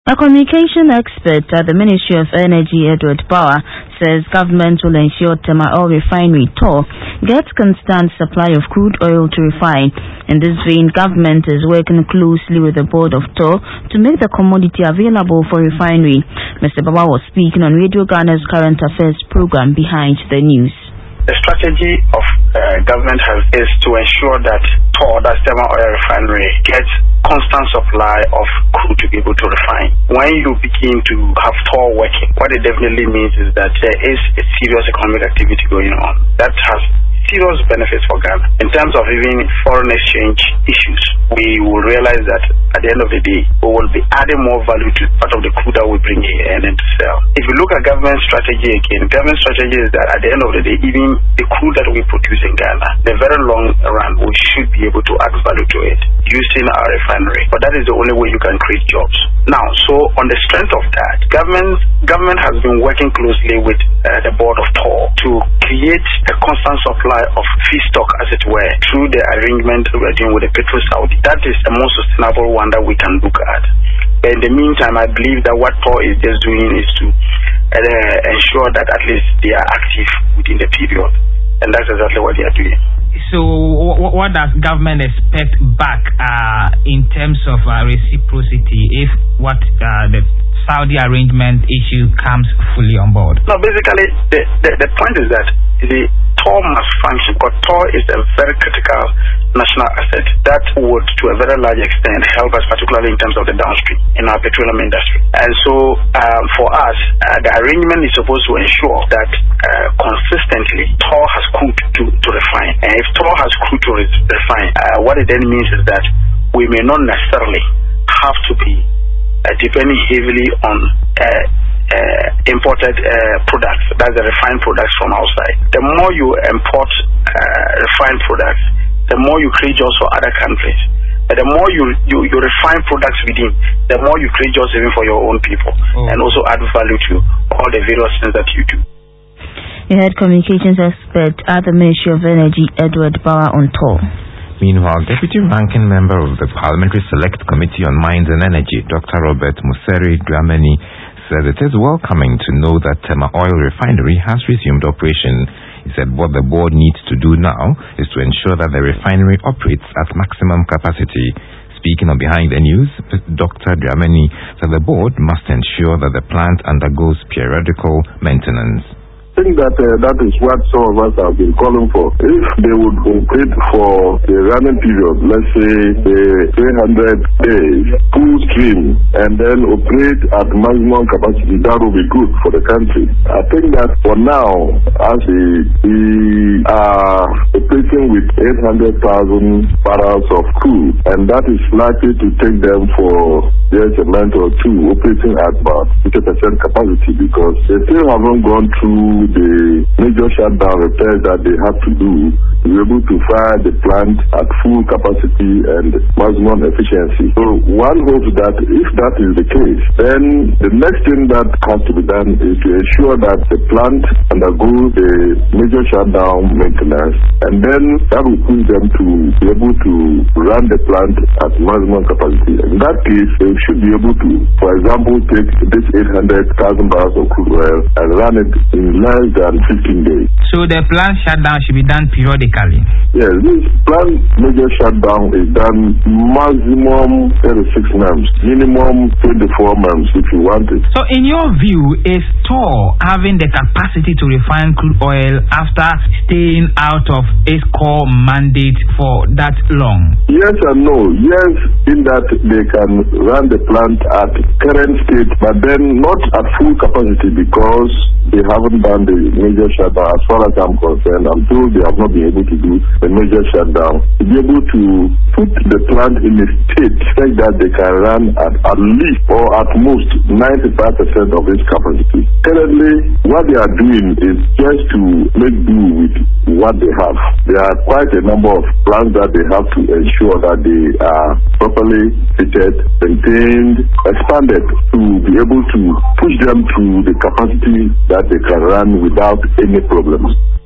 A communication expert at the Ministry of Energy, Edward Power, says government will ensure Tema Oil Refinery TOR gets constant supply of crude oil to refine. In this vein, government is working closely with the board of TOR to make the commodity available for refinery. Mr. Power was speaking on Radio Ghana's Current Affairs program Behind the News. The strategy of government is to ensure that TOR, that's Tema Oil Refinery, gets constant supply of crude to be able to refine. When you begin to have TOR working, what it definitely means is that there is a serious economic activity going on that has serious benefits for Ghana. In terms of even foreign exchange issues, we will realize that at the end of the day, we will be adding more value to part of the crude that we bring here and then to sell. If you look at government strategy again, government strategy is that at the end of the day, even the crude that we produce in Ghana, in the very long run, we should be able to add value to it using our refinery. But that is the only way you can create jobs. Now, so on the strength of that, government has been working closely with the board of TOR to create a constant supply of feedstock, as it were, through the arrangement we are doing with the Petro Saudi. That is the most sustainable one that we can look at. But in the meantime, I believe that what TOR is just doing is to ensure that at least they are active within the period. And that's exactly what they are doing. So what does government expect back in terms of reciprocity if the Saudi arrangement issue comes fully on board? No, basically, the point is that the TOR must function, because TOR is a very critical national asset that would, to a very large extent, help us, particularly in terms of the downstream in our petroleum industry. And so, for us, the arrangement is supposed to ensure that consistently TOR has crude to refine. And if TOR has crude to refine, what it then means is that we may not necessarily have to be depending heavily on imported products, that's the refined products from outside. The more you import refined products, the more you create jobs for other countries. The more you refine products within, the more you create jobs even for your own people, and also add value to all the various things that you do. You heard communications expert at the Ministry of Energy, Edward Power, on TOR. Meanwhile, Deputy Ranking Member of the Parliamentary Select Committee on Mines and Energy, Dr. Robert Museri Dramani, said it is welcoming to know that Tema Oil Refinery has resumed operation. He said what the board needs to do now is to ensure that the refinery operates at maximum capacity. Speaking on Behind the News, Dr. Dramani said the board must ensure that the plant undergoes periodical maintenance. I think that is what some of us have been calling for. If they would operate for the running period, let's say the 300 days, full stream, and then operate at maximum capacity, that would be good for the country. I think that for now, as we are operating with 800,000 barrels of crude, and that is likely to take them for just a month or two, operating at about 50% capacity, because they still haven't gone through the major shutdown repairs that they have to do to be able to fire the plant at full capacity and maximum efficiency. So one hopes that if that is the case, then the next thing that has to be done is to ensure that the plant undergoes the major shutdown maintenance, and then that will push them to be able to run the plant at maximum capacity. In that case, they should be able to, for example, take this 800,000 barrels of crude oil and run it in less than 15 days. So the plant shutdown should be done periodically? Yes, this plant major shutdown is done maximum 36 months, minimum 24 months if you want it. So in your view, is TOR having the capacity to refine crude oil after staying out of its core mandate for that long? Yes and no. Yes, in that they can run the plant at current state, but then not at full capacity because they haven't done the major shutdown. As far as I'm concerned, I'm told they have not been able to do the major shutdown. To be able to put the plant in a state such that they can run at least or at most 95% of its capacity. Currently, what they are doing is just to make do with what they have. There are quite a number of plants that they have to ensure that they are properly fitted, maintained, expanded to be able to push them to the capacity that they can run without any problems.